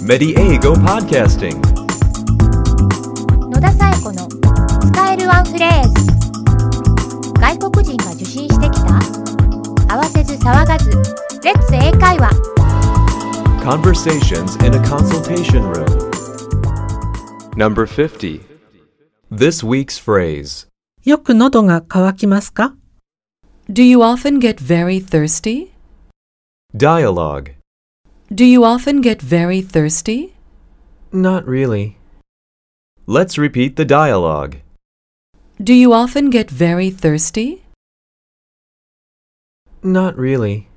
Mediego Podcasting 野田紗友子の使えるワンフレーズ。外国人が受信してきた？慌てず騒がずレッツ英会話。 Conversations in a Consultation Room Number 50 This week's phrase よく喉が渇きますか？ Do you often get very thirsty? Dialogue Do you often get very thirsty? Not really. Let's repeat the dialogue. Do you often get very thirsty? Not really.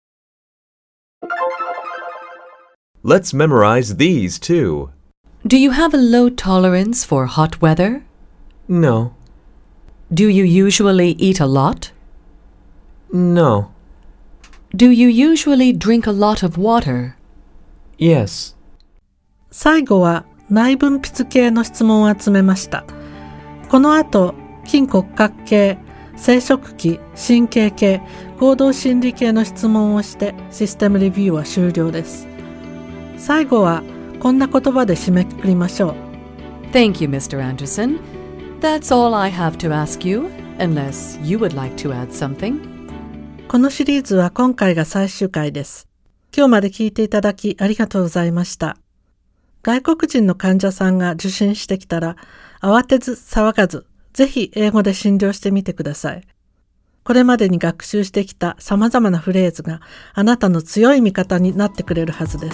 Let's memorize these too. Do you have a low tolerance for hot weather? No. Do you usually eat a lot? No. Do you usually drink a lot of water? Yes. 最後は内分泌系の質問を集めました。この後、筋骨格系、生殖器、神経系、行動心理系の質問をしてシステムレビューは終了です。最後はこんな言葉で締めくくりましょう。 Thank you, Mr. Anderson. That's all I have to ask you, unless you would like to add something. このシリーズは今回が最終回です。今日まで聞いていただきありがとうございました。外国人の患者さんが受診してきたら、慌てず騒がず、ぜひ英語で診療してみてください。これまでに学習してきた様々なフレーズがあなたの強い味方になってくれるはずです。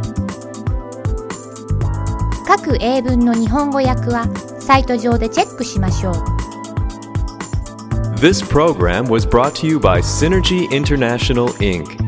各英文の日本語訳はサイト上でチェックしましょう。 This program was brought to you by Synergy International, Inc.